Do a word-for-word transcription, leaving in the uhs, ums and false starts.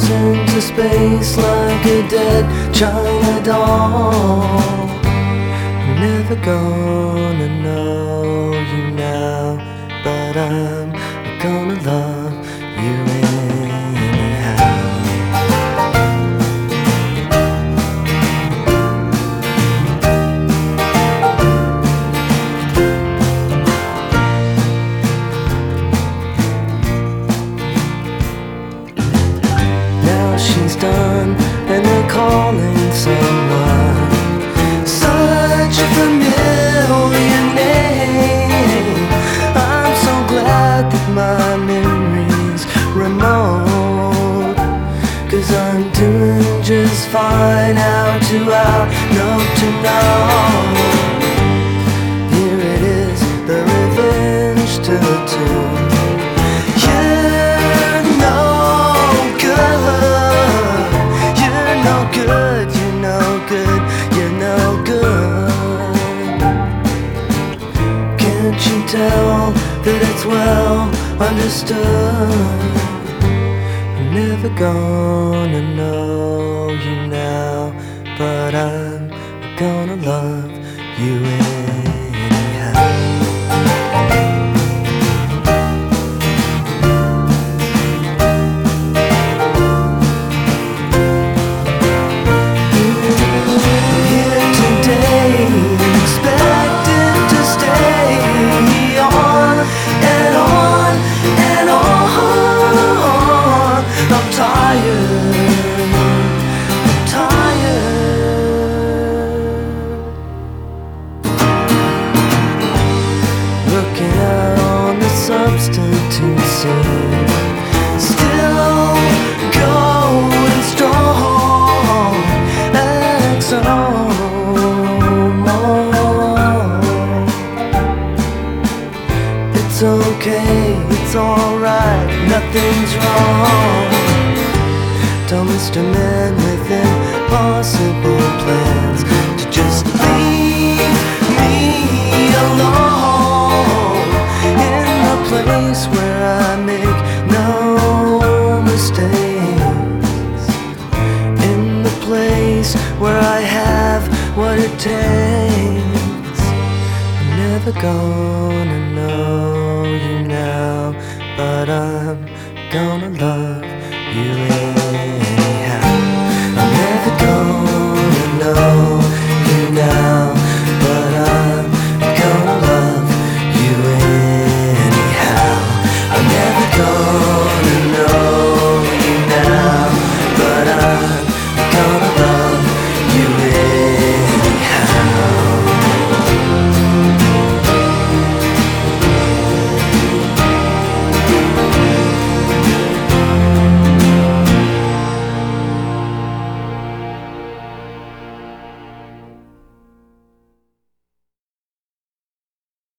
into space like a dead China doll. I'm never gonna know you now, but I'm gonna love you anyhow. Now she's done and they're calling someone, such a familiar name. I'm so glad that my memory's remote, 'cause I'm doing just fine. How to out, know to know. Here it is, the revenge to the two. You're no good, you're no good, you're no good, you're no good. Can't you tell that it's well understood? I'm never gonna know you now, but I'm gonna love you anyhow. Looking out on the substitute scene, still going strong, X O more. It's okay, it's alright, nothing's wrong. Tell Mister Man with impossible plans to just leave me alone, in the place where I make no mistakes, in the place where I have what it takes. I'm never gonna know you now, but I'm gonna love you anyway.